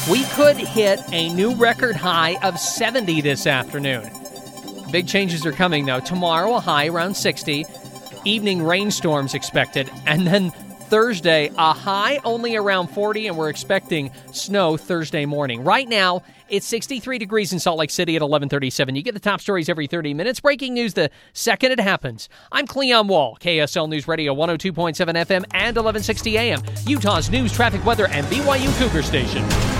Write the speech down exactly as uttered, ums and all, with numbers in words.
We could hit a new record high of seventy this afternoon. Big changes are coming, though. Tomorrow, a high around sixty. Evening rainstorms expected. And then Thursday, a high only around forty, and we're expecting snow Thursday morning. Right now, it's sixty-three degrees in Salt Lake City at eleven thirty-seven. You get the top stories every thirty minutes. Breaking news the second it happens. I'm Cleon Wall, K S L News Radio, one oh two point seven F M and eleven sixty A M, Utah's news, traffic, weather, and B Y U Cougar Station.